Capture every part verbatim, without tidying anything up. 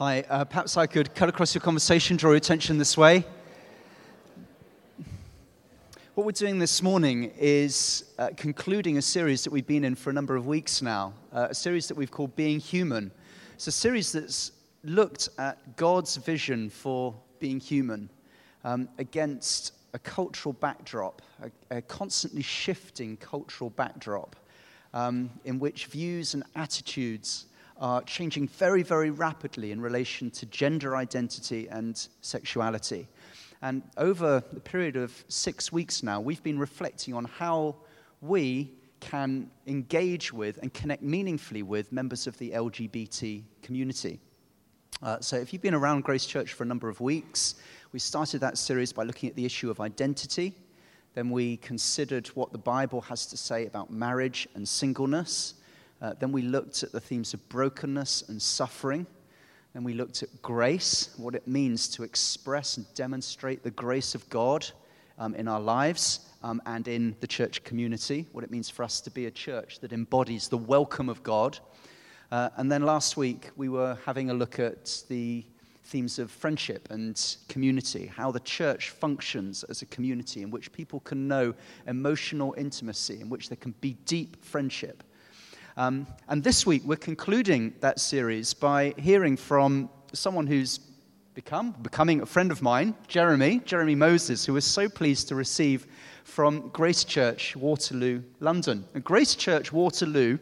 Hi, uh, perhaps I could cut across your conversation, draw your attention this way. What we're doing this morning is uh, concluding a series that we've been in for a number of weeks now, uh, a series that we've called Being Human. It's a series that's looked at God's vision for being human um, against a cultural backdrop, a, a constantly shifting cultural backdrop um, in which views and attitudes are changing very, very rapidly in relation to gender identity and sexuality. And over the period of six weeks now, we've been reflecting on how we can engage with and connect meaningfully with members of the L G B T community. Uh, so if you've been around Grace Church for a number of weeks, we started that series by looking at the issue of identity. Then we considered what the Bible has to say about marriage and singleness. Uh, then we looked at the themes of brokenness and suffering. Then we looked at grace, what it means to express and demonstrate the grace of God um, in our lives um, and in the church community, what it means for us to be a church that embodies the welcome of God. Uh, and then last week, we were having a look at the themes of friendship and community, how the church functions as a community in which people can know emotional intimacy, in which there can be deep friendship. Um, and this week, we're concluding that series by hearing from someone who's become, becoming a friend of mine, Jeremy, Jeremy Moses, who was so pleased to receive from Grace Church, Waterloo, London. And Grace Church, Waterloo,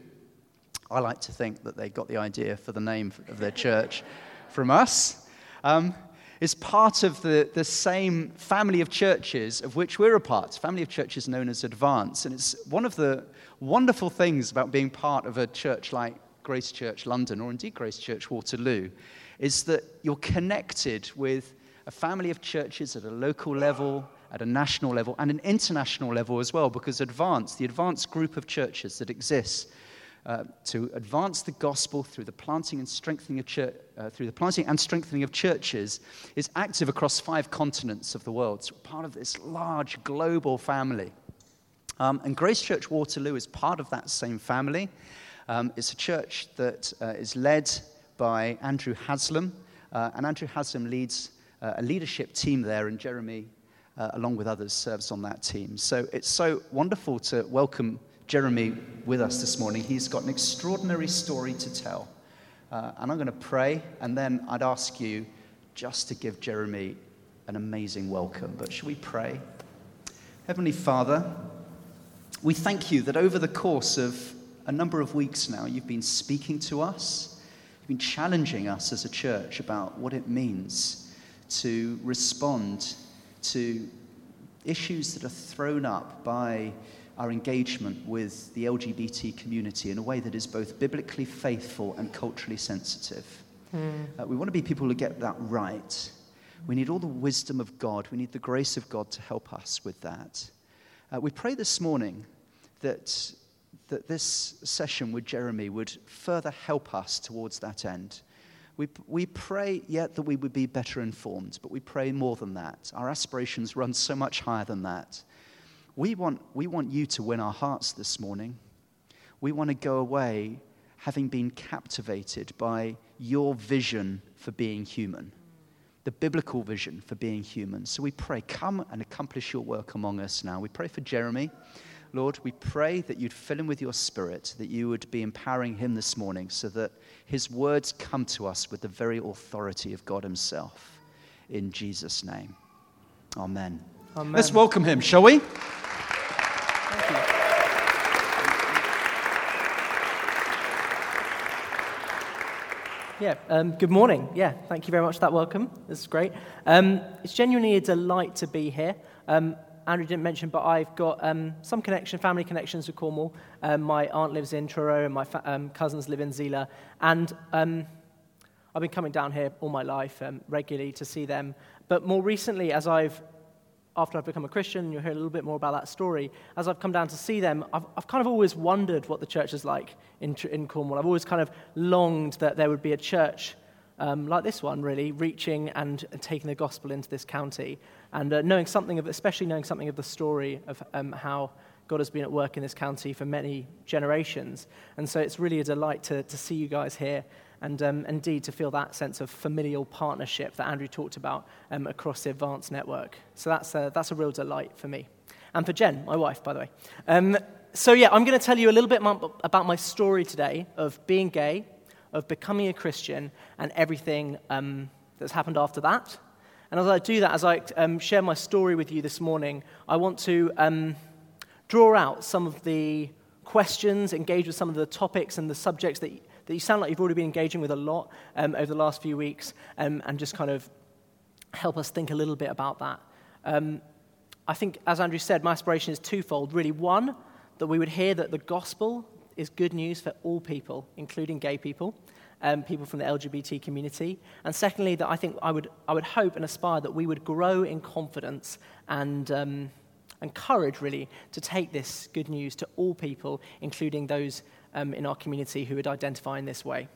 I like to think that they got the idea for the name of their church from us, um, is part of the, the same family of churches of which we're a part, family of churches known as Advance. And it's one of the wonderful things about being part of a church like Grace Church London, or indeed Grace Church Waterloo, is that you're connected with a family of churches at a local level, at a national level, and an international level as well, because Advance, the Advance group of churches that exists uh, to advance the gospel through the planting and strengthening of church, uh, through the planting and strengthening of churches, is active across five continents of the world. So part of this large global family. Um, and Grace Church Waterloo is part of that same family. Um, it's a church that uh, is led by Andrew Haslam, uh, and Andrew Haslam leads uh, a leadership team there, and Jeremy, uh, along with others, serves on that team. So it's so wonderful to welcome Jeremy with us this morning. He's got an extraordinary story to tell. Uh, and I'm going to pray, and then I'd ask you just to give Jeremy an amazing welcome. But shall we pray? Heavenly Father, we thank you that over the course of a number of weeks now, you've been speaking to us, you've been challenging us as a church about what it means to respond to issues that are thrown up by our engagement with the L G B T community in a way that is both biblically faithful and culturally sensitive. Mm. Uh, we want to be people who get that right. We need all the wisdom of God. We need the grace of God to help us with that. Uh, we pray this morning that, that this session with Jeremy would further help us towards that end. We, we pray yet that we would be better informed, but we pray more than that. Our aspirations run so much higher than that. We want, we want you to win our hearts this morning. We want to go away having been captivated by your vision for being human, the biblical vision for being human. So we pray, come and accomplish your work among us now. We pray for Jeremy. Lord, we pray that you'd fill him with your spirit, that you would be empowering him this morning so that his words come to us with the very authority of God himself. In Jesus' name, amen. Amen. Let's welcome him, shall we? Thank you. Yeah, um, good morning. Yeah, thank you very much for that welcome. This is great. Um, it's genuinely a delight to be here. Um, Andrew didn't mention, but I've got um, some connection, family connections with Cornwall. Um, my aunt lives in Truro, and my fa- um, cousins live in Zeeler. And um, I've been coming down here all my life um, regularly to see them. But more recently, as I've after I've become a Christian, you'll hear a little bit more about that story. As I've come down to see them, I've, I've kind of always wondered what the church is like in, in Cornwall. I've always kind of longed that there would be a church um, like this one, really, reaching and, and taking the gospel into this county. And uh, knowing something of, especially knowing something of the story of um, how God has been at work in this county for many generations. And so it's really a delight to, to see you guys here and um, indeed to feel that sense of familial partnership that Andrew talked about um, across the Advanced Network. So that's a, that's a real delight for me. And for Jen, my wife, by the way. Um, so yeah, I'm going to tell you a little bit more about my story today of being gay, of becoming a Christian, and everything um, that's happened after that. And as I do that, as I um, share my story with you this morning, I want to um, draw out some of the questions, engage with some of the topics and the subjects that, that you sound like you've already been engaging with a lot um, over the last few weeks, um, and just kind of help us think a little bit about that. Um, I think, as Andrew said, my aspiration is twofold. Really, one, that we would hear that the gospel is good news for all people, including gay people, um, people from the L G B T community. And secondly, that I think I would I would hope and aspire that we would grow in confidence and um, and courage, really, to take this good news to all people, including those um, in our community who would identify in this way.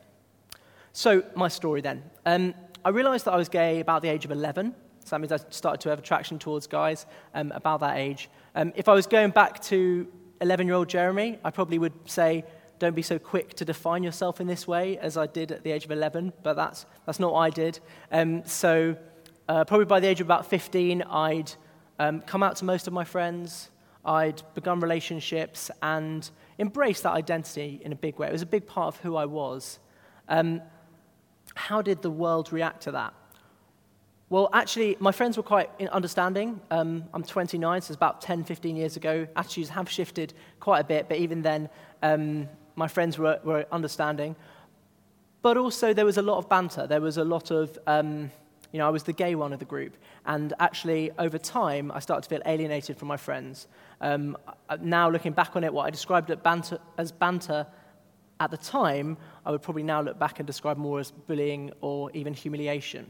So, my story then. Um, I realized that I was gay about the age of eleven. So that means I started to have attraction towards guys um, about that age. Um, if I was going back to eleven-year-old Jeremy, I probably would say, don't be so quick to define yourself in this way as I did at the age of eleven, but that's that's not what I did. Um, so uh, probably by the age of about fifteen, I'd um, come out to most of my friends, I'd begun relationships and embraced that identity in a big way. It was a big part of who I was. Um, how did the world react to that? Well, actually, my friends were quite understanding. Um, I'm twenty-nine, so it's about ten, fifteen years ago. Attitudes have shifted quite a bit, but even then, um, my friends were, were understanding. But also, there was a lot of banter. There was a lot of, um, you know, I was the gay one of the group. And actually, over time, I started to feel alienated from my friends. Um, now, looking back on it, what I described it banter, as banter at the time, I would probably now look back and describe more as bullying or even humiliation.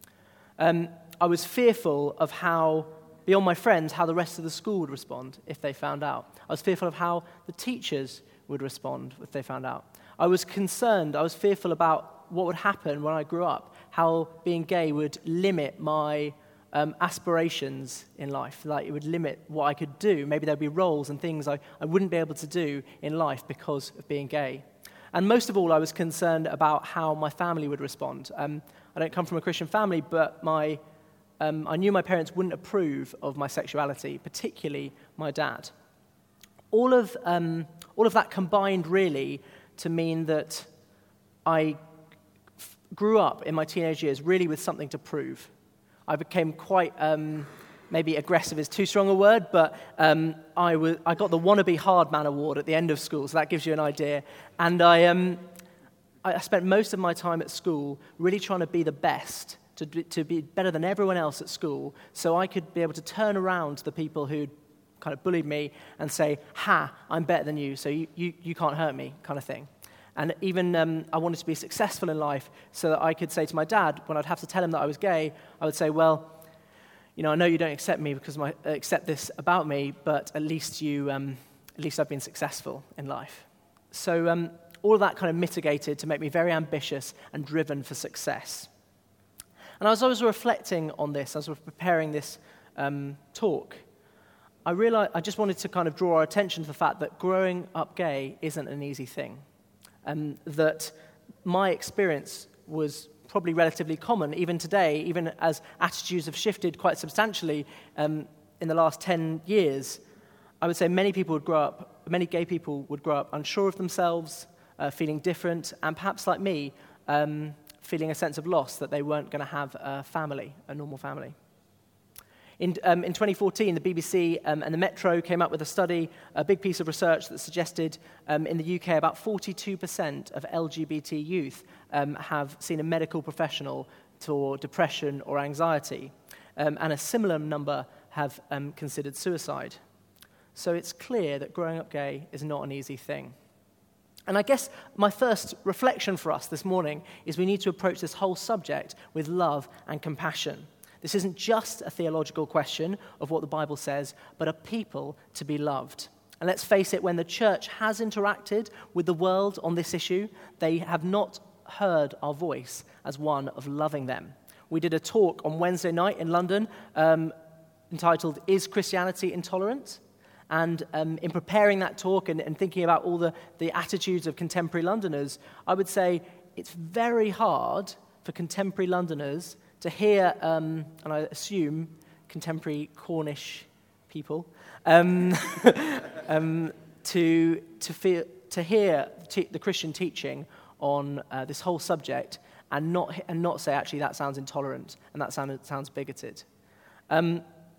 Um, I was fearful of how, beyond my friends, how the rest of the school would respond if they found out. I was fearful of how the teachers would respond if they found out. I was concerned, I was fearful about what would happen when I grew up, how being gay would limit my um, aspirations in life, like it would limit what I could do. Maybe there'd be roles and things I, I wouldn't be able to do in life because of being gay. And most of all, I was concerned about how my family would respond. Um, I don't come from a Christian family, but my, um, I knew my parents wouldn't approve of my sexuality, particularly my dad. All of, um, all of that combined, really, to mean that I f- grew up in my teenage years really with something to prove. I became quite, um, maybe aggressive is too strong a word, but um, I, was, I got the Wannabe Hard Man Award at the end of school, so that gives you an idea. And I... Um, I spent most of my time at school really trying to be the best, to, to be better than everyone else at school, so I could be able to turn around to the people who'd kind of bullied me and say, ha, I'm better than you, so you, you, you can't hurt me, kind of thing. And even um, I wanted to be successful in life so that I could say to my dad, when I'd have to tell him that I was gay, I would say, well, you know, I know you don't accept me because my, accept this about me, but at least you, um, at least I've been successful in life. So, um, all of that kind of mitigated to make me very ambitious and driven for success. And as I was reflecting on this, as I was preparing this um, talk, I realized I just wanted to kind of draw our attention to the fact that growing up gay isn't an easy thing. And that my experience was probably relatively common, even today, even as attitudes have shifted quite substantially um, in the last ten years. I would say many people would grow up, many gay people would grow up unsure of themselves, Uh, feeling different, and perhaps like me, um, feeling a sense of loss that they weren't going to have a family, a normal family. In, um, in twenty fourteen, the B B C um, and the Metro came up with a study, a big piece of research that suggested um, in the U K about forty-two percent of L G B T youth um, have seen a medical professional for depression or anxiety, um, and a similar number have um, considered suicide. So it's clear that growing up gay is not an easy thing. And I guess my first reflection for us this morning is we need to approach this whole subject with love and compassion. This isn't just a theological question of what the Bible says, but a people to be loved. And let's face it, when the church has interacted with the world on this issue, they have not heard our voice as one of loving them. We did a talk on Wednesday night in London um, entitled, Is Christianity Intolerant? And um, in preparing that talk and, and thinking about all the, the attitudes of contemporary Londoners, I would say it's very hard for contemporary Londoners to hear, um, and I assume contemporary Cornish people, um, um, to to feel to hear te- the Christian teaching on uh, this whole subject and not and not say, actually, that sounds intolerant and that sound, sounds bigoted. Um,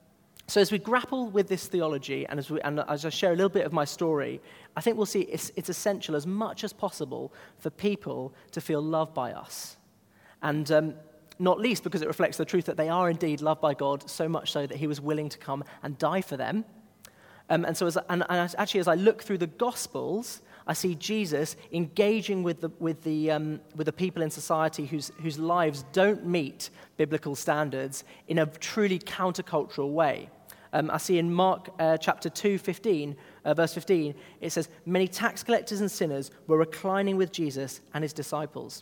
so as we grapple with this theology and as, we, and as I share a little bit of my story, I think we'll see it's, it's essential as much as possible for people to feel loved by us. And um, not least because it reflects the truth that they are indeed loved by God, so much so that he was willing to come and die for them. Um, and so as, and, and actually as I look through the Gospels, I see Jesus engaging with the, with the, um, with the people in society whose, whose lives don't meet biblical standards in a truly countercultural way. Um, I see in Mark uh, chapter two, fifteen, uh, verse fifteen, it says, "Many tax collectors and sinners were reclining with Jesus and his disciples."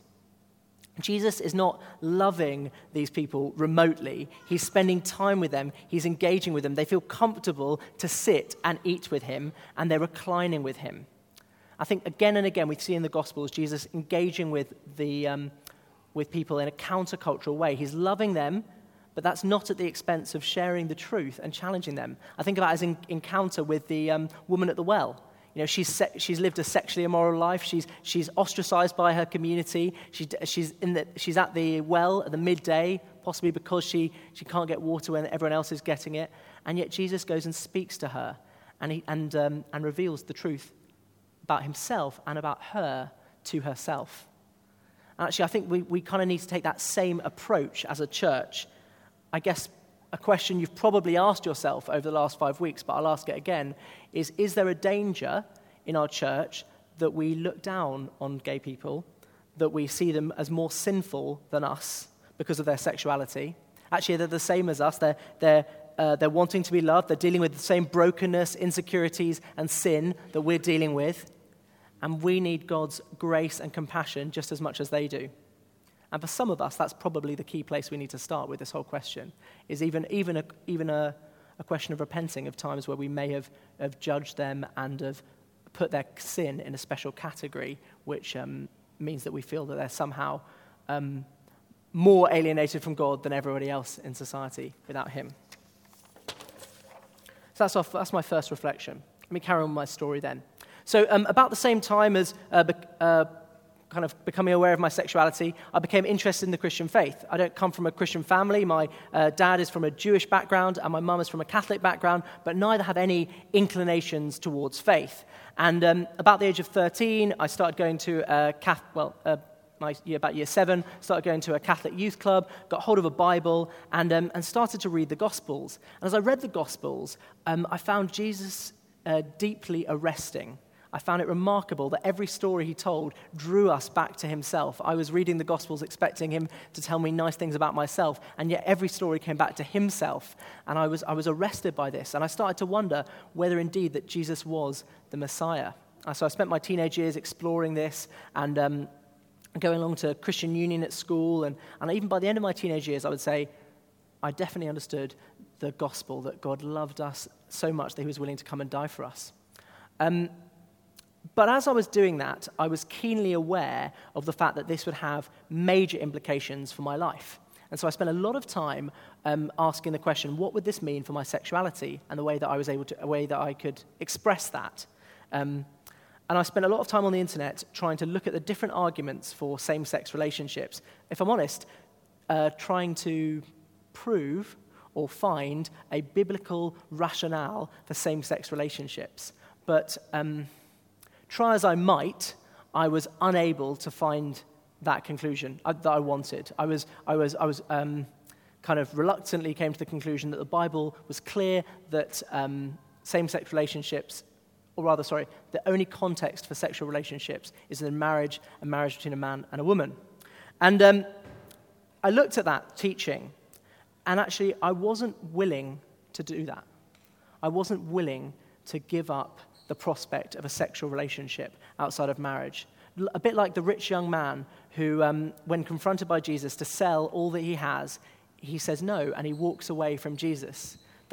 Jesus is not loving these people remotely. He's spending time with them. He's engaging with them. They feel comfortable to sit and eat with him, and they're reclining with him. I think again and again we see in the Gospels Jesus engaging with the um, with people in a countercultural way. He's loving them, but that's not at the expense of sharing the truth and challenging them. I think about his in- encounter with the um, woman at the well. You know, she's se- she's lived a sexually immoral life. She's she's ostracized by her community. She, she's in the she's at the well at the midday, possibly because she she can't get water when everyone else is getting it. And yet Jesus goes and speaks to her, and he and um, and reveals the truth about himself and about her to herself. And actually, I think we we kind of need to take that same approach as a church. I guess a question you've probably asked yourself over the last five weeks, but I'll ask it again, is, is there a danger in our church that we look down on gay people, that we see them as more sinful than us because of their sexuality? Actually, they're the same as us. They're, they're, uh, they're wanting to be loved. They're dealing with the same brokenness, insecurities, and sin that we're dealing with. And we need God's grace and compassion just as much as they do. And for some of us, that's probably the key place we need to start with this whole question, is even even a, even a, a question of repenting of times where we may have, have judged them and have put their sin in a special category, which um, means that we feel that they're somehow um, more alienated from God than everybody else in society without him. So that's, our, that's my first reflection. Let me carry on with my story then. So um, about the same time as uh, uh, kind of becoming aware of my sexuality, I became interested in the Christian faith. I don't come from a Christian family. My uh, dad is from a Jewish background and my mum is from a Catholic background, but neither have any inclinations towards faith. And um, about the age of thirteen, I started going to a Catholic, well, uh, my year, about year seven, started going to a Catholic youth club, got hold of a Bible, and um, and started to read the Gospels. And as I read the Gospels, um, I found Jesus uh, deeply arresting. I found it remarkable that every story he told drew us back to himself. I was reading the Gospels expecting him to tell me nice things about myself, and yet every story came back to himself. And I was I was arrested by this, and I started to wonder whether indeed that Jesus was the Messiah. And so I spent my teenage years exploring this and um, going along to Christian Union at school, and, and even by the end of my teenage years, I would say I definitely understood the gospel, that God loved us so much that he was willing to come and die for us. Um, But as I was doing that, I was keenly aware of the fact that this would have major implications for my life. And so I spent a lot of time um, asking the question, what would this mean for my sexuality and the way that I was able to, a way that I could express that? Um, and I spent a lot of time on the internet trying to look at the different arguments for same-sex relationships. If I'm honest, uh, trying to prove or find a biblical rationale for same-sex relationships. But Um, Try as I might, I was unable to find that conclusion uh, that I wanted. I was, I was, I was um, kind of reluctantly came to the conclusion that the Bible was clear that um, same-sex relationships, or rather, sorry, the only context for sexual relationships is in marriage, a marriage between a man and a woman. And um, I looked at that teaching, and actually, I wasn't willing to do that. I wasn't willing to give up the prospect of a sexual relationship outside of marriage. A bit like the rich young man who, um, when confronted by Jesus to sell all that he has, he says no, and he walks away from Jesus.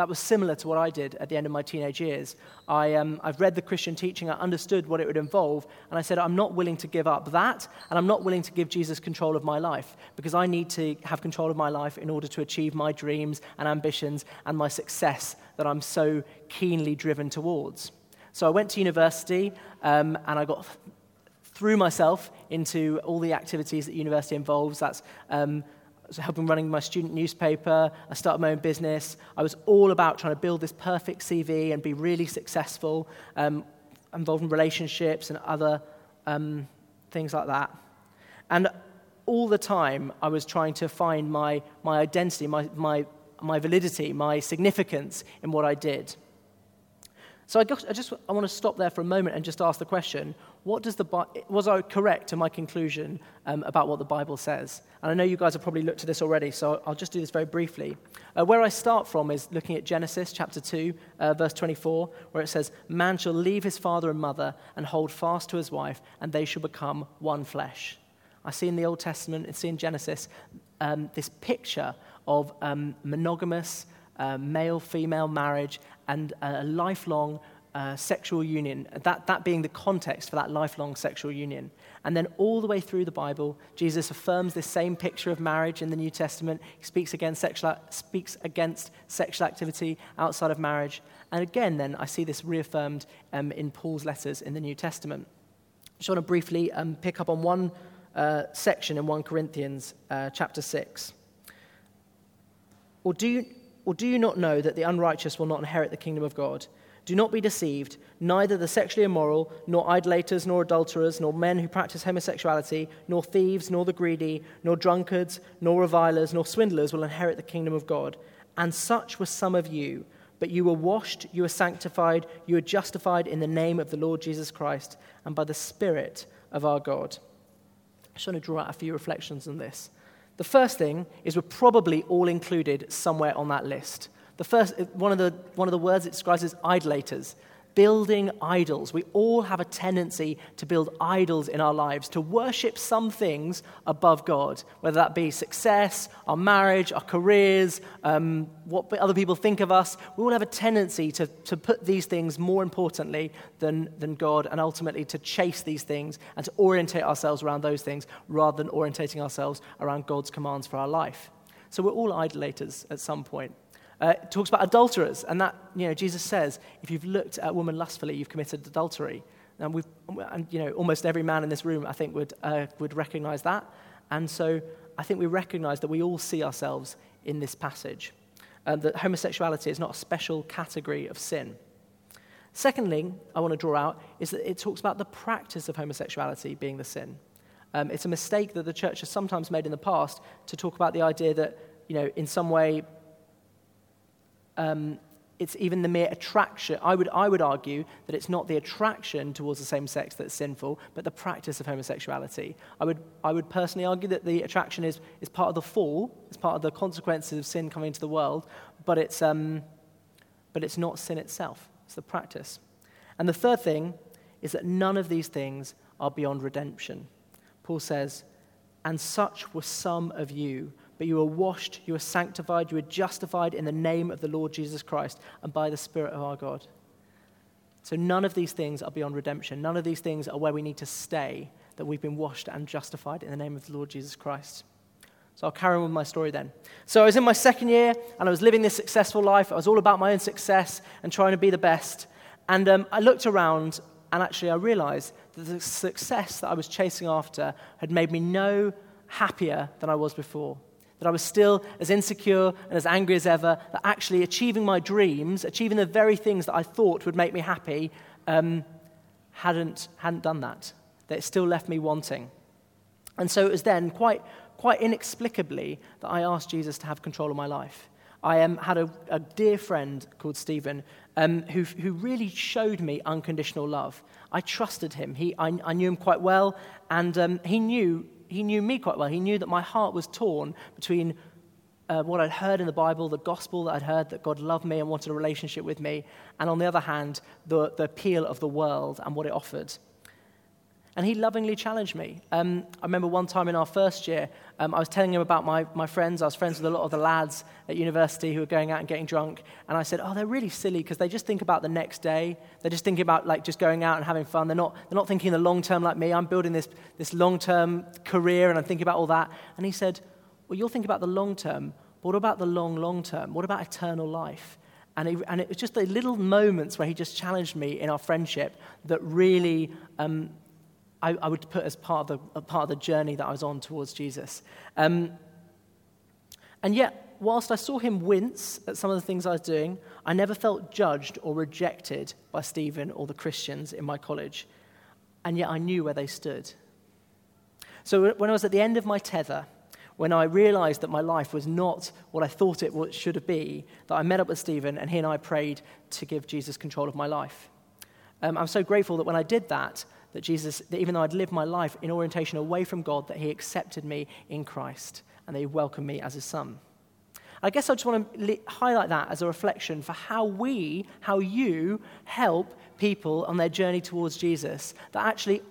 That was similar to what I did at the end of my teenage years. I, um, I've read the Christian teaching, I understood what it would involve, and I said, I'm not willing to give up that, and I'm not willing to give Jesus control of my life, because I need to have control of my life in order to achieve my dreams and ambitions and my success that I'm so keenly driven towards. So I went to university, um, and I got threw myself into all the activities that university involves. That's um, so helping running my student newspaper. I started my own business. I was all about trying to build this perfect C V and be really successful, um, involved in relationships and other um, things like that. And all the time, I was trying to find my my identity, my my my validity, my significance in what I did. So I, got, I just I want to stop there for a moment and just ask the question: What does the was I correct in my conclusion um, about what the Bible says? And I know you guys have probably looked at this already, so I'll just do this very briefly. Uh, where I start from is looking at Genesis chapter two, uh, verse twenty-four, where it says, "Man shall leave his father and mother and hold fast to his wife, and they shall become one flesh." I see in the Old Testament, I see in Genesis, um, this picture of um, monogamous uh, male-female marriage and a lifelong uh, sexual union, that, that being the context for that lifelong sexual union. And then all the way through the Bible, Jesus affirms this same picture of marriage in the New Testament. He speaks against sexual, speaks against sexual activity outside of marriage. And again, then, I see this reaffirmed um, in Paul's letters in the New Testament. I just want to briefly um, pick up on one uh, section in First Corinthians uh, chapter six. Or do you... Or do you not know that the unrighteous will not inherit the kingdom of God? Do not be deceived. Neither the sexually immoral, nor idolaters, nor adulterers, nor men who practice homosexuality, nor thieves, nor the greedy, nor drunkards, nor revilers, nor swindlers will inherit the kingdom of God. And such were some of you. But you were washed, you were sanctified, you were justified in the name of the Lord Jesus Christ and by the Spirit of our God. I just want to draw out a few reflections on this. The first thing is we're probably all included somewhere on that list. The first, one of the one of the words it describes is idolaters, building idols. We all have a tendency to build idols in our lives, to worship some things above God, whether that be success, our marriage, our careers, um, what other people think of us. We all have a tendency to, to put these things more importantly than, than God, and ultimately to chase these things and to orientate ourselves around those things rather than orientating ourselves around God's commands for our life. So we're all idolaters at some point. Uh, it talks about adulterers, and that, you know, Jesus says, if you've looked at a woman lustfully, you've committed adultery. And we've, and you know, almost every man in this room, I think, would uh, would recognize that. And so, I think we recognize that we all see ourselves in this passage, and that homosexuality is not a special category of sin. Secondly, I want to draw out is that it talks about the practice of homosexuality being the sin. Um, it's a mistake that the church has sometimes made in the past to talk about the idea that, you know, in some way. Um, it's even the mere attraction. I would I would argue that it's not the attraction towards the same sex that's sinful, but the practice of homosexuality. I would I would personally argue that the attraction is, is part of the fall, it's part of the consequences of sin coming into the world, but it's um, but it's not sin itself. It's the practice. And the third thing is that none of these things are beyond redemption. Paul says, "And such were some of you. But you were washed, you were sanctified, you were justified in the name of the Lord Jesus Christ and by the Spirit of our God." So none of these things are beyond redemption. None of these things are where we need to stay, that we've been washed and justified in the name of the Lord Jesus Christ. So I'll carry on with my story then. So I was in my second year, and I was living this successful life. I was all about my own success and trying to be the best. And um, I looked around, and actually I realized that the success that I was chasing after had made me no happier than I was before. That I was still as insecure and as angry as ever, that actually achieving my dreams, achieving the very things that I thought would make me happy, um, hadn't, hadn't done that. That it still left me wanting. And so it was then, quite, quite inexplicably, that I asked Jesus to have control of my life. I um, had a, a dear friend called Stephen um, who, who really showed me unconditional love. I trusted him. He, I, I knew him quite well, and um, he knew He knew me quite well. He knew that my heart was torn between uh, what I'd heard in the Bible, the gospel that I'd heard, that God loved me and wanted a relationship with me, and on the other hand, the, the appeal of the world and what it offered. And he lovingly challenged me. Um, I remember one time in our first year, um, I was telling him about my, my friends. I was friends with a lot of the lads at university who were going out and getting drunk. And I said, oh, they're really silly because they just think about the next day. They're just thinking about like just going out and having fun. They're not, they're not thinking the long term like me. I'm building this, this long-term career and I'm thinking about all that. And he said, well, you'll think about the long term, but what about the long, long term? What about eternal life? And, he, and it was just the little moments where he just challenged me in our friendship that really... Um, I, I would put as part of the part of the journey that I was on towards Jesus. Um, and yet, whilst I saw him wince at some of the things I was doing, I never felt judged or rejected by Stephen or the Christians in my college. And yet I knew where they stood. So when I was at the end of my tether, when I realized that my life was not what I thought it should have been, that I met up with Stephen and he and I prayed to give Jesus control of my life. Um, I'm so grateful that when I did that, that Jesus, that even though I'd lived my life in orientation away from God, that he accepted me in Christ and that he welcomed me as his son. I guess I just want to li- highlight that as a reflection for how we, how you help people on their journey towards Jesus, that actually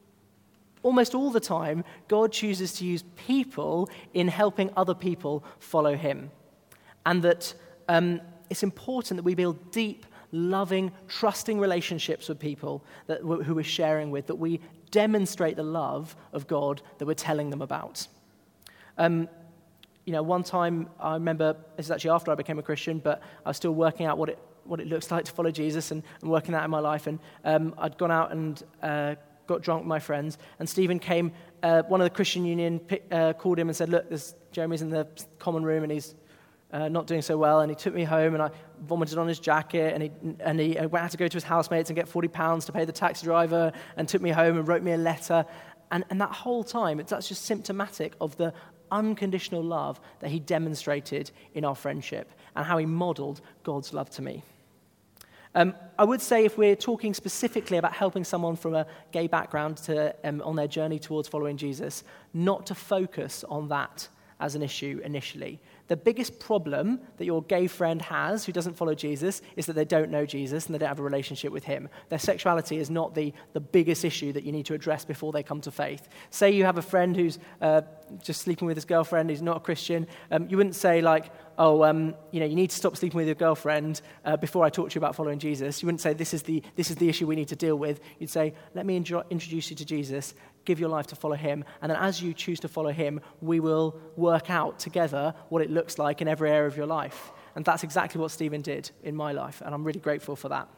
almost all the time, God chooses to use people in helping other people follow him. And that um, it's important that we build deep, loving, trusting relationships with people that, who we're sharing with, that we demonstrate the love of God that we're telling them about. Um, you know, one time I remember, this is actually after I became a Christian, but I was still working out what it what it looks like to follow Jesus and, and working that in my life. And um, I'd gone out and uh, got drunk with my friends, and Stephen came, uh, one of the Christian Union pick, uh, called him and said, look, there's, Jeremy's in the common room and he's Uh, not doing so well, and he took me home, and I vomited on his jacket, and he and he I had to go to his housemates and get forty pounds to pay the taxi driver, and took me home and wrote me a letter, and and that whole time, it's, that's just symptomatic of the unconditional love that he demonstrated in our friendship, and how he modeled God's love to me. Um, I would say if we're talking specifically about helping someone from a gay background to um, on their journey towards following Jesus, not to focus on that as an issue initially. The biggest problem that your gay friend has who doesn't follow Jesus is that they don't know Jesus and they don't have a relationship with him. Their sexuality is not the, the biggest issue that you need to address before they come to faith. Say you have a friend who's uh, just sleeping with his girlfriend who's not a Christian. Um, you wouldn't say like, oh, um, you know, you need to stop sleeping with your girlfriend uh, before I talk to you about following Jesus. You wouldn't say this is the this is the issue we need to deal with. You'd say, let me intro- introduce you to Jesus, give your life to follow him, and then as you choose to follow him, we will work out together what it looks like in every area of your life. And that's exactly what Stephen did in my life, and I'm really grateful for that.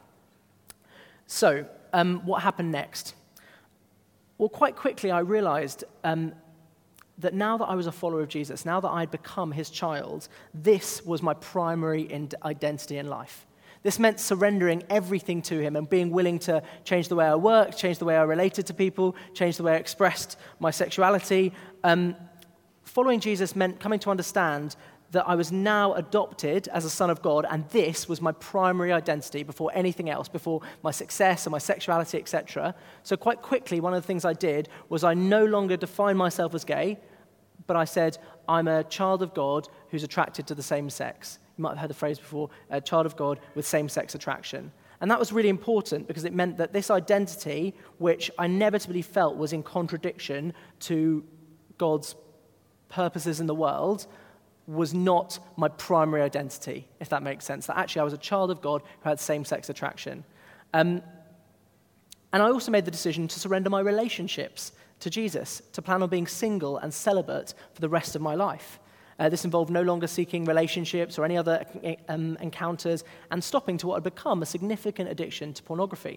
So, um, what happened next? Well, quite quickly I realized um, that now that I was a follower of Jesus, now that I'd become his child, this was my primary identity in life. This meant surrendering everything to him and being willing to change the way I worked, change the way I related to people, change the way I expressed my sexuality. Um, following Jesus meant coming to understand that I was now adopted as a son of God, and this was my primary identity before anything else, before my success and my sexuality, et cetera. So quite quickly, one of the things I did was I no longer defined myself as gay, but I said, I'm a child of God who's attracted to the same sex. You might have heard the phrase before, a child of God with same-sex attraction. And that was really important because it meant that this identity, which I inevitably felt was in contradiction to God's purposes in the world, was not my primary identity, if that makes sense. That actually I was a child of God who had same-sex attraction. Um, and I also made the decision to surrender my relationships to Jesus, to plan on being single and celibate for the rest of my life. Uh, this involved no longer seeking relationships or any other um, encounters and stopping to what had become a significant addiction to pornography.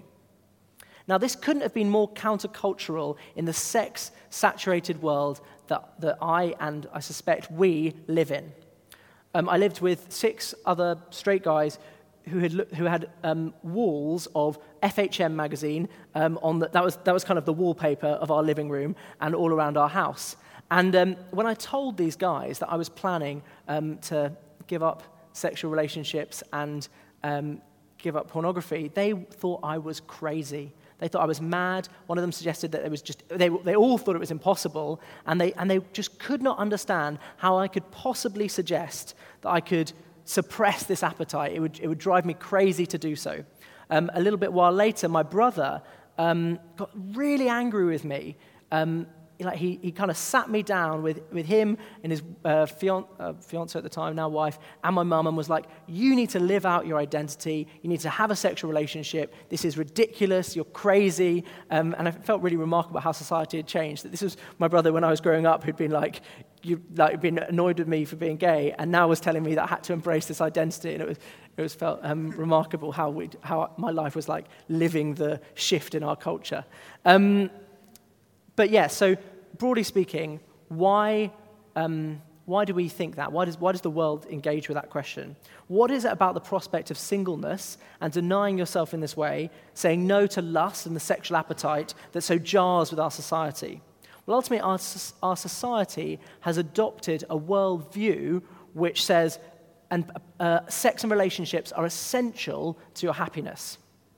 Now, this couldn't have been more countercultural in the sex-saturated world that, that I and I suspect we live in. Um, I lived with six other straight guys who had who had um, walls of F H M magazine um, on the, that was that was kind of the wallpaper of our living room and all around our house. And um, when I told these guys that I was planning um, to give up sexual relationships and um, give up pornography, they thought I was crazy. They thought I was mad. One of them suggested that it was just, they they all thought it was impossible, and they and they just could not understand how I could possibly suggest that I could suppress this appetite. It would it would drive me crazy to do so. Um, a little bit while later, my brother um, got really angry with me. Um, like he, he kind of sat me down with, with him and his uh, fian- uh, fiancée at the time, now wife, and my mum, and was like, you need to live out your identity. You need to have a sexual relationship. This is ridiculous. You're crazy. Um, and I felt really remarkable how society had changed. That this was my brother when I was growing up who'd been like, you like been annoyed with me for being gay, and now was telling me that I had to embrace this identity. And it was it was felt um, remarkable how we how my life was like living the shift in our culture. Um, But yeah, so broadly speaking, why um, why do we think that? Why does why does the world engage with that question? What is it about the prospect of singleness and denying yourself in this way, saying no to lust and the sexual appetite that so jars with our society? Well, ultimately, our, our society has adopted a worldview which says and uh, sex and relationships are essential to your happiness.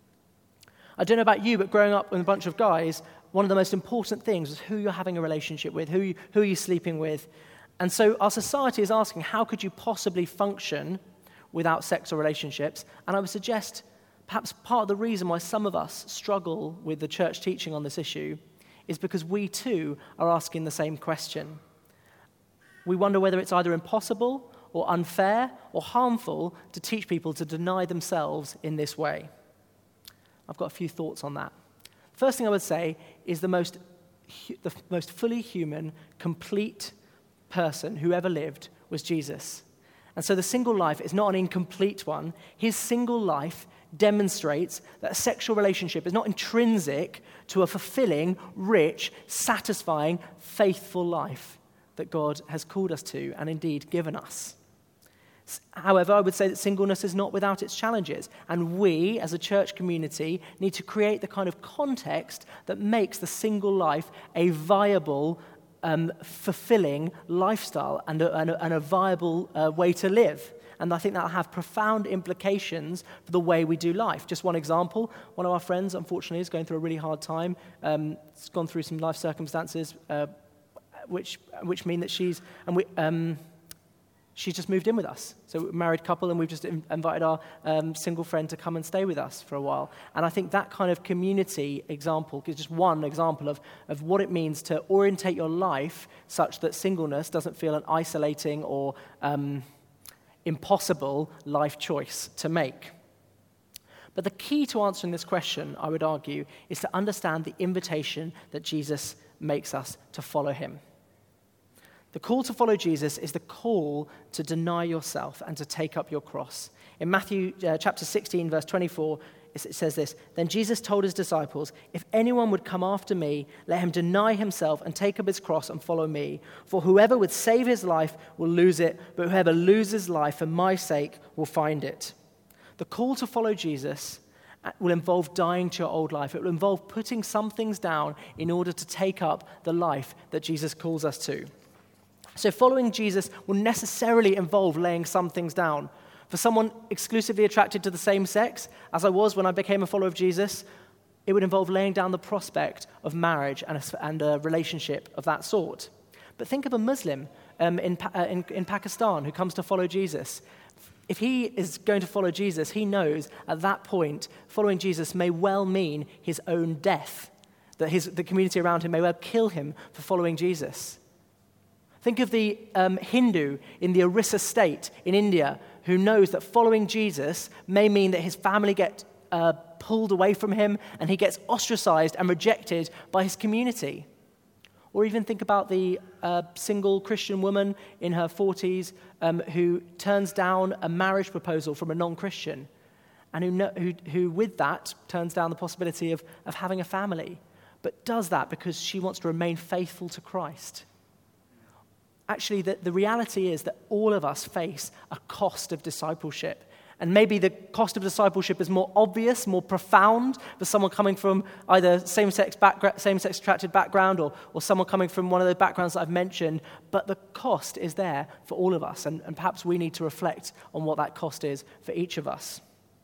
I don't know about you, but growing up with a bunch of guys, one of the most important things is who you're having a relationship with, who, you, who are you sleeping with. And so our society is asking, how could you possibly function without sex or relationships? And I would suggest perhaps part of the reason why some of us struggle with the church teaching on this issue is because we too are asking the same question. We wonder whether it's either impossible or unfair or harmful to teach people to deny themselves in this way. I've got a few thoughts on that. First thing I would say is the most, the most fully human, complete person who ever lived was Jesus. And so the single life is not an incomplete one. His single life demonstrates that a sexual relationship is not intrinsic to a fulfilling, rich, satisfying, faithful life that God has called us to and indeed given us. However, I would say that singleness is not without its challenges, and we, as a church community, need to create the kind of context that makes the single life a viable, um, fulfilling lifestyle and a, and a, and a viable uh, way to live. And I think that will have profound implications for the way we do life. Just one example, one of our friends, unfortunately, is going through a really hard time. Um, it's gone through some life circumstances uh, which which mean that she's... and we. Um, She's just moved in with us. So we're a married couple, and we've just invited our um, single friend to come and stay with us for a while. And I think that kind of community example is just one example of, of what it means to orientate your life such that singleness doesn't feel an isolating or um, impossible life choice to make. But the key to answering this question, I would argue, is to understand the invitation that Jesus makes us to follow him. The call to follow Jesus is the call to deny yourself and to take up your cross. In Matthew uh, chapter sixteen, verse twenty-four, it says this, "Then Jesus told his disciples, 'If anyone would come after me, let him deny himself and take up his cross and follow me. For whoever would save his life will lose it, but whoever loses life for my sake will find it.'" The call to follow Jesus will involve dying to your old life. It will involve putting some things down in order to take up the life that Jesus calls us to. So following Jesus will necessarily involve laying some things down. For someone exclusively attracted to the same sex, as I was when I became a follower of Jesus, it would involve laying down the prospect of marriage and a, and a relationship of that sort. But think of a Muslim um, in, uh, in, in Pakistan who comes to follow Jesus. If he is going to follow Jesus, he knows at that point following Jesus may well mean his own death, that his, the community around him may well kill him for following Jesus. Think of the um, Hindu in the Orissa state in India who knows that following Jesus may mean that his family get uh, pulled away from him and he gets ostracized and rejected by his community. Or even think about the uh, single Christian woman in her forties um, who turns down a marriage proposal from a non-Christian and who, know, who, who with that turns down the possibility of, of having a family, but does that because she wants to remain faithful to Christ. Actually, the, the reality is that all of us face a cost of discipleship. And maybe the cost of discipleship is more obvious, more profound for someone coming from either same-sex background, same-sex attracted background or, or someone coming from one of the backgrounds that I've mentioned. But the cost is there for all of us. And, and perhaps we need to reflect on what that cost is for each of us.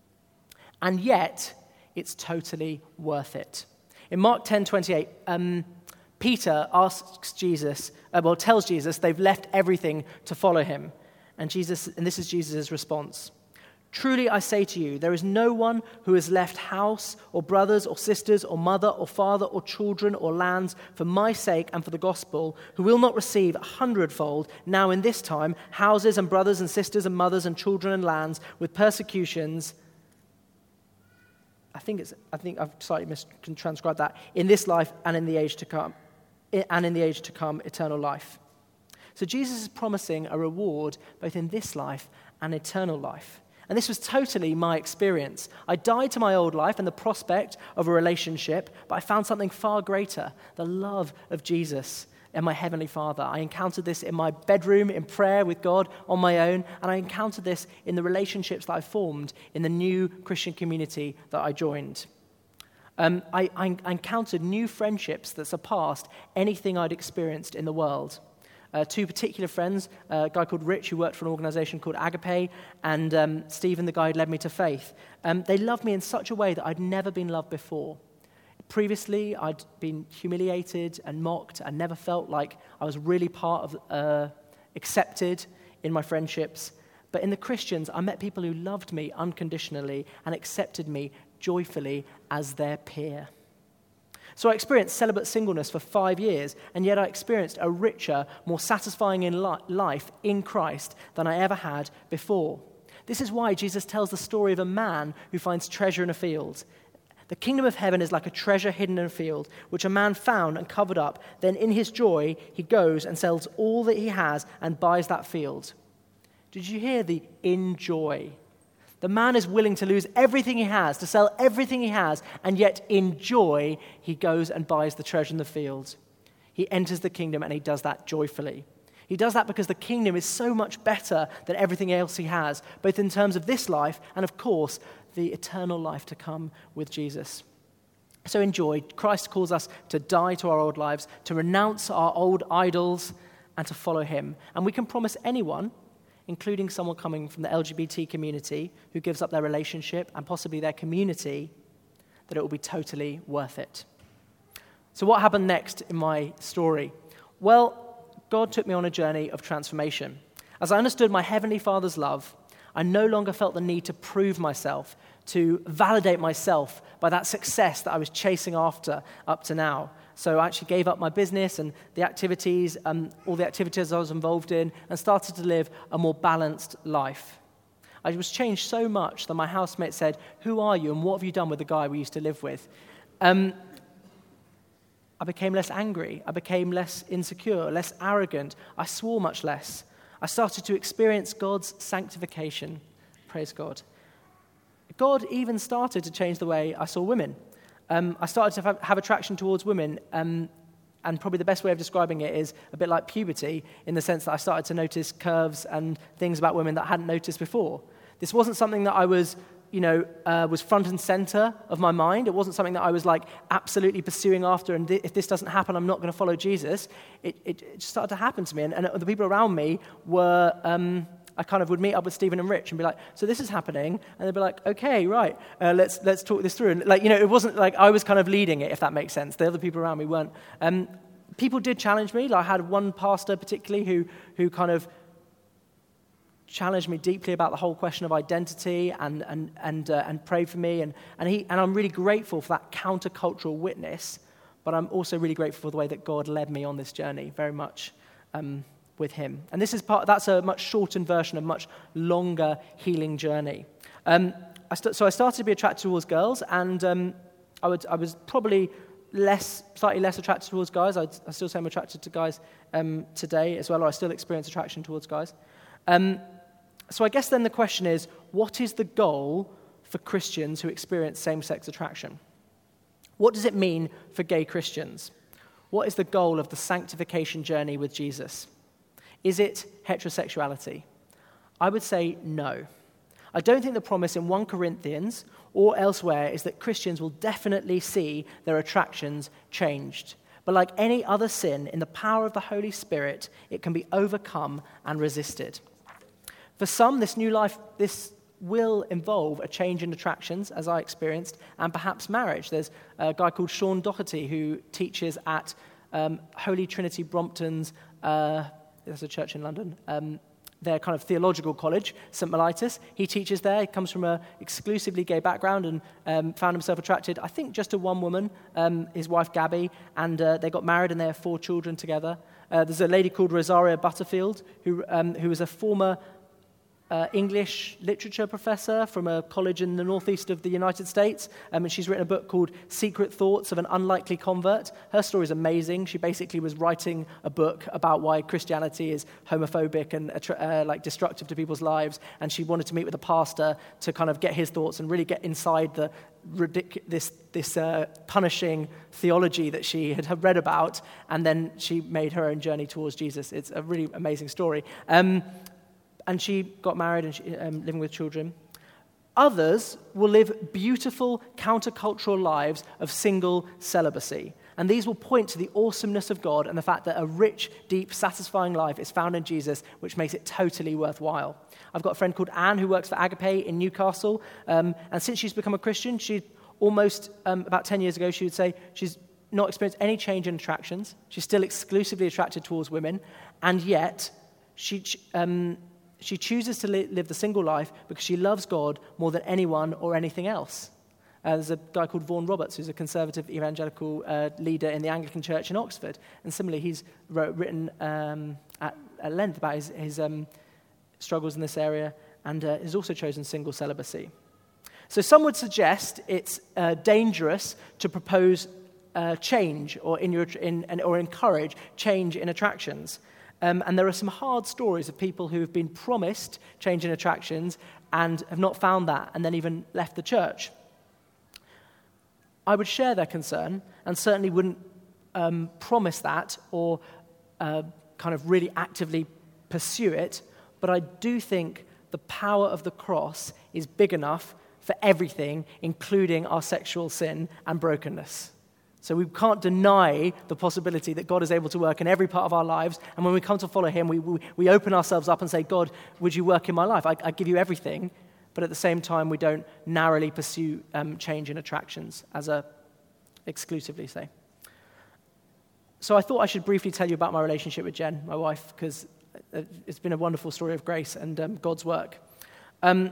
And yet, it's totally worth it. In Mark ten twenty-eight, um, Peter asks Jesus, uh, well, tells Jesus they've left everything to follow him. And Jesus, and this is Jesus' response. Truly I say to you, there is no one who has left house or brothers or sisters or mother or father or children or lands for my sake and for the gospel, who will not receive a hundredfold now in this time houses and brothers and sisters and mothers and children and lands with persecutions. I think it's. I think I've slightly mistranscribed that. In this life and in the age to come, and in the age to come, eternal life. So Jesus is promising a reward both in this life and eternal life. And this was totally my experience. I died to my old life and the prospect of a relationship, but I found something far greater, the love of Jesus and my Heavenly Father. I encountered this in my bedroom in prayer with God on my own, and I encountered this in the relationships that I formed in the new Christian community that I joined. Um, I, I, I encountered new friendships that surpassed anything I'd experienced in the world. Uh, two particular friends, uh, a guy called Rich, who worked for an organization called Agape, and um, Stephen, the guy who led me to faith. Um, they loved me in such a way that I'd never been loved before. Previously, I'd been humiliated and mocked and never felt like I was really part of, uh, accepted in my friendships. But in the Christians, I met people who loved me unconditionally and accepted me joyfully as their peer. So I experienced celibate singleness for five years, and yet I experienced a richer, more satisfying in li- life in Christ than I ever had before. This is why Jesus tells the story of a man who finds treasure in a field. The kingdom of heaven is like a treasure hidden in a field, which a man found and covered up. Then in his joy, he goes and sells all that he has and buys that field. Did you hear the in joy? The man is willing to lose everything he has, to sell everything he has, and yet in joy, he goes and buys the treasure in the field. He enters the kingdom and he does that joyfully. He does that because the kingdom is so much better than everything else he has, both in terms of this life and, of course, the eternal life to come with Jesus. So in joy, Christ calls us to die to our old lives, to renounce our old idols, and to follow him. And we can promise anyone, including someone coming from the L G B T community who gives up their relationship and possibly their community, that it will be totally worth it. So what happened next in my story? Well, God took me on a journey of transformation. As I understood my Heavenly Father's love, I no longer felt the need to prove myself, to validate myself by that success that I was chasing after up to now. So I actually gave up my business and the activities, um, all the activities I was involved in, and started to live a more balanced life. I was changed so much that my housemate said, "Who are you and what have you done with the guy we used to live with?" Um, I became less angry. I became less insecure, less arrogant. I swore much less. I started to experience God's sanctification. Praise God. God even started to change the way I saw women. Um, I started to have, have attraction towards women, um, and probably the best way of describing it is a bit like puberty, in the sense that I started to notice curves and things about women that I hadn't noticed before. This wasn't something that I was, you know, uh, was front and center of my mind. It wasn't something that I was like absolutely pursuing after, and th- if this doesn't happen, I'm not going to follow Jesus. It, it, it just started to happen to me, and, and the people around me were... Um, I kind of would meet up with Stephen and Rich and be like, "So this is happening," and they'd be like, "Okay, right, uh, let's let's talk this through." And like, you know, it wasn't like I was kind of leading it, if that makes sense. The other people around me weren't. Um, people did challenge me. Like I had one pastor particularly who who kind of challenged me deeply about the whole question of identity and and and uh, and prayed for me. And and he and I'm really grateful for that countercultural witness. But I'm also really grateful for the way that God led me on this journey, very much. Um, with him. And this is part, that's a much shortened version of a much longer healing journey. Um, I st- so I started to be attracted towards girls, and um, I, would, I was probably less, slightly less attracted towards guys. I'd, I still say I'm attracted to guys um, today as well, or I still experience attraction towards guys. Um, so I guess then the question is, what is the goal for Christians who experience same-sex attraction? What does it mean for gay Christians? What is the goal of the sanctification journey with Jesus? Is it heterosexuality? I would say no. I don't think the promise in First Corinthians or elsewhere is that Christians will definitely see their attractions changed. But like any other sin, in the power of the Holy Spirit, it can be overcome and resisted. For some, this new life, this will involve a change in attractions, as I experienced, and perhaps marriage. There's a guy called Sean Doherty who teaches at um, Holy Trinity Brompton's uh, There's a church in London, um, their kind of theological college, Saint Mellitus. He teaches there. He comes from an exclusively gay background and um, found himself attracted, I think, just to one woman, um, his wife Gabby, and uh, they got married and they have four children together. Uh, there's a lady called Rosaria Butterfield, who um, who was a former uh, English literature professor from a college in the northeast of the United States, um, and she's written a book called Secret Thoughts of an Unlikely Convert. Her story is amazing. She basically was writing a book about why Christianity is homophobic and uh, like destructive to people's lives, and she wanted to meet with a pastor to kind of get his thoughts and really get inside the ridic- this this uh, punishing theology that she had read about, and then she made her own journey towards Jesus. It's a really amazing story. Um, and she got married and she, um, living with children. Others will live beautiful countercultural lives of single celibacy. And these will point to the awesomeness of God and the fact that a rich, deep, satisfying life is found in Jesus, which makes it totally worthwhile. I've got a friend called Anne who works for Agape in Newcastle. Um, and since she's become a Christian, she almost, um, about ten years ago, she would say she's not experienced any change in attractions. She's still exclusively attracted towards women. And yet, she... Um, She chooses to li- live the single life because she loves God more than anyone or anything else. Uh, there's a guy called Vaughan Roberts, who's a conservative evangelical uh, leader in the Anglican Church in Oxford. And similarly, he's wrote, written um, at, at length about his, his um, struggles in this area, and uh, has also chosen single celibacy. So some would suggest it's uh, dangerous to propose uh, change or, in your, in, or encourage change in attractions. Um, and there are some hard stories of people who have been promised change in attractions and have not found that and then even left the church. I would share their concern and certainly wouldn't um, promise that or uh, kind of really actively pursue it, but I do think the power of the cross is big enough for everything, including our sexual sin and brokenness. So we can't deny the possibility that God is able to work in every part of our lives. And when we come to follow him, we we, we open ourselves up and say, God, would you work in my life? I, I give you everything. But at the same time, we don't narrowly pursue um, change in attractions as a exclusively say. So I thought I should briefly tell you about my relationship with Jen, my wife, because it's been a wonderful story of grace and um, God's work. Um,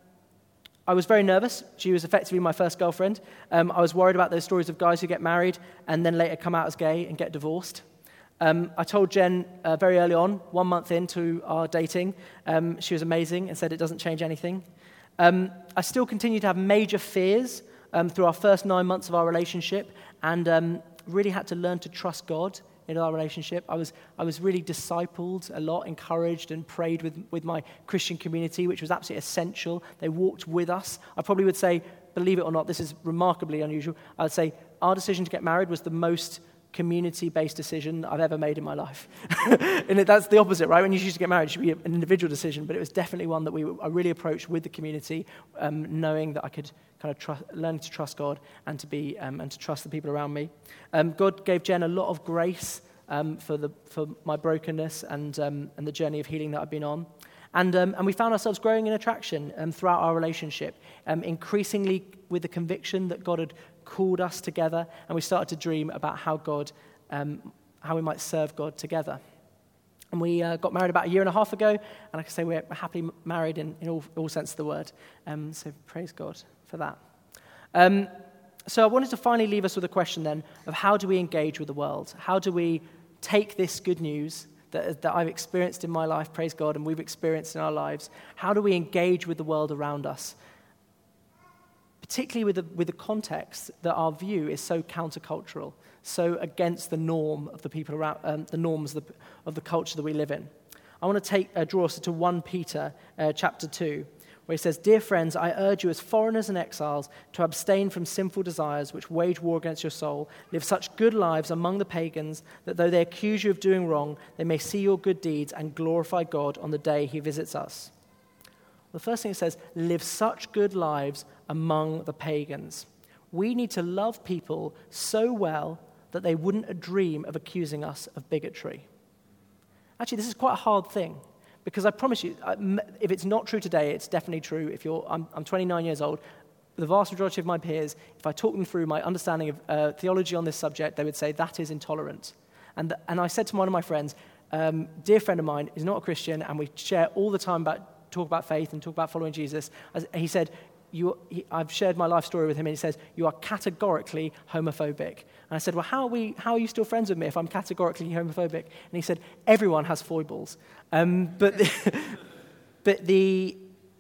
I was very nervous. She was effectively my first girlfriend. Um, I was worried about those stories of guys who get married and then later come out as gay and get divorced. Um, I told Jen uh, very early on, one month into our dating, um, she was amazing and said it doesn't change anything. Um, I still continue to have major fears um, through our first nine months of our relationship, and um, really had to learn to trust God in our relationship. I was I was really discipled a lot, encouraged and prayed with, with my Christian community, which was absolutely essential. They walked with us. I probably would say, believe it or not, this is remarkably unusual. I would say our decision to get married was the most community-based decision I've ever made in my life. And it, that's the opposite, right? When you choose to get married, it should be an individual decision, but it was definitely one that we I really approached with the community, um, knowing that I could kind of trust, learn to trust God and to be um, and to trust the people around me. Um, God gave Jen a lot of grace um, for the for my brokenness and um, and the journey of healing that I've been on. And um, and we found ourselves growing in attraction um, throughout our relationship, um, increasingly with the conviction that God had called us together, and we started to dream about how God, um, how we might serve God together. And we uh, got married about a year and a half ago, and I can say we're happily married in, in all, all sense of the word. Um, so praise God for that. Um, so I wanted to finally leave us with a question then of how do we engage with the world? How do we take this good news that, that I've experienced in my life, praise God, and we've experienced in our lives? How do we engage with the world around us? Particularly with the, with the context that our view is so countercultural, so against the norm of the people around, um, the norms of the, of the culture that we live in. I want to take uh, draw us to First Peter uh, chapter two, where he says, "Dear friends, I urge you as foreigners and exiles to abstain from sinful desires which wage war against your soul. Live such good lives among the pagans that though they accuse you of doing wrong, they may see your good deeds and glorify God on the day he visits us." The first thing it says, live such good lives among the pagans. We need to love people so well that they wouldn't dream of accusing us of bigotry. Actually, this is quite a hard thing, because I promise you, if it's not true today, it's definitely true. If you're, I'm, I'm twenty-nine years old. The vast majority of my peers, if I talk them through my understanding of uh, theology on this subject, they would say that is intolerant. And, and I said to one of my friends, um, dear friend of mine is not a Christian, and we share all the time about, talk about faith and talk about following Jesus. As he said, you, he, I've shared my life story with him, and he says, you are categorically homophobic. And I said, well, how are, we, how are you still friends with me if I'm categorically homophobic? And he said, everyone has foibles. Um, but the, but the,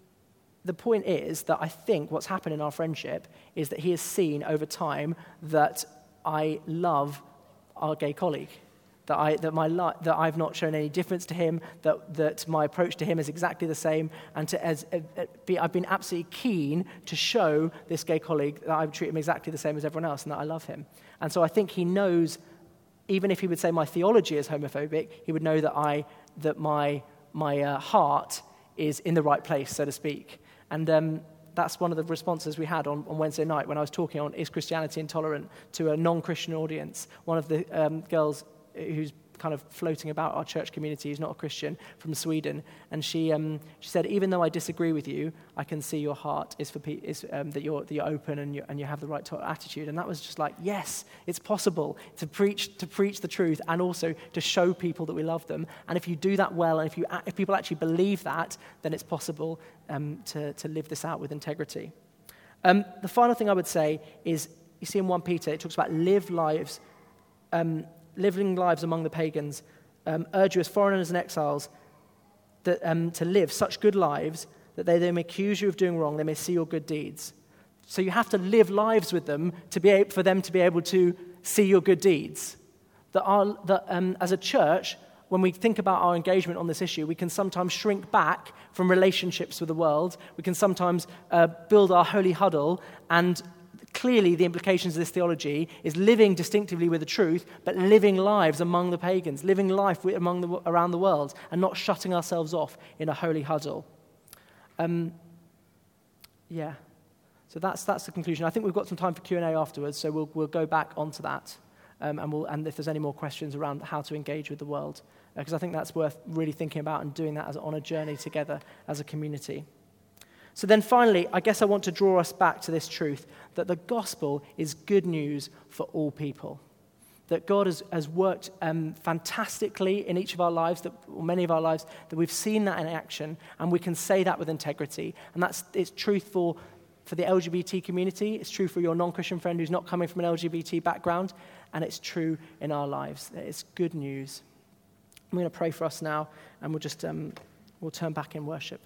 the point is that I think what's happened in our friendship is that he has seen over time that I love our gay colleague. That I that my li- that I've not shown any difference to him, that that my approach to him is exactly the same, and to as uh, uh, be, I've been absolutely keen to show this gay colleague that I treat him exactly the same as everyone else, and that I love him. And so I think he knows, even if he would say my theology is homophobic, he would know that I that my my uh, heart is in the right place, so to speak. And um, that's one of the responses we had on, on Wednesday night when I was talking on Is Christianity Intolerant to a non-Christian audience. One of the um, girls who's kind of floating about our church community, who's not a Christian, from Sweden, and she um, she said, even though I disagree with you, I can see your heart is for pe- is um, that you're that you're open and you and you have the right attitude. And that was just like, yes, it's possible to preach to preach the truth and also to show people that we love them. And if you do that well, and if you if people actually believe that, then it's possible um, to to live this out with integrity. Um, the final thing I would say is, you see in First Peter, it talks about live lives. Um, living lives among the pagans, um, urge you as foreigners and exiles that, um, to live such good lives that they, they may accuse you of doing wrong, they may see your good deeds. So you have to live lives with them to be able, for them to be able to see your good deeds. That, our, that um, as a church, when we think about our engagement on this issue, we can sometimes shrink back from relationships with the world. We can sometimes uh, build our holy huddle, and clearly the implications of this theology is living distinctively with the truth, but living lives among the pagans, living life among the, around the world, and not shutting ourselves off in a holy huddle. Um, yeah, so that's that's the conclusion. I think we've got some time for Q and A afterwards, so we'll we'll go back onto that, um, and we'll and if there's any more questions around how to engage with the world, because uh, I think that's worth really thinking about and doing that as on a journey together as a community. So then finally, I guess I want to draw us back to this truth that the gospel is good news for all people. That God has, has worked um, fantastically in each of our lives, that, or many of our lives, that we've seen that in action, and we can say that with integrity. And that's it's truth for, for the L G B T community, it's true for your non-Christian friend who's not coming from an L G B T background, and it's true in our lives. It's good news. I'm going to pray for us now, and we'll just um, we'll turn back in worship.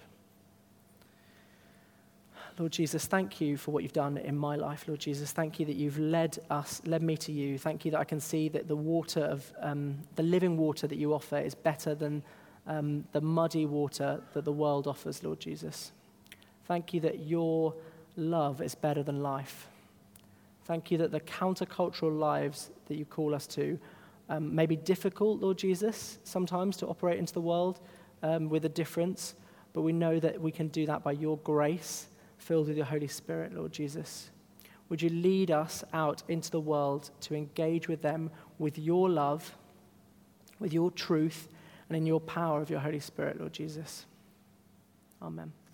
Lord Jesus, thank you for what you've done in my life. Lord Jesus, thank you that you've led us, led me to you. Thank you that I can see that the water of, um, the living water that you offer is better than um, the muddy water that the world offers, Lord Jesus. Thank you that your love is better than life. Thank you that the countercultural lives that you call us to um, may be difficult, Lord Jesus, sometimes to operate into the world um, with a difference, but we know that we can do that by your grace, filled with your Holy Spirit, Lord Jesus. Would you lead us out into the world to engage with them with your love, with your truth, and in your power of your Holy Spirit, Lord Jesus. Amen.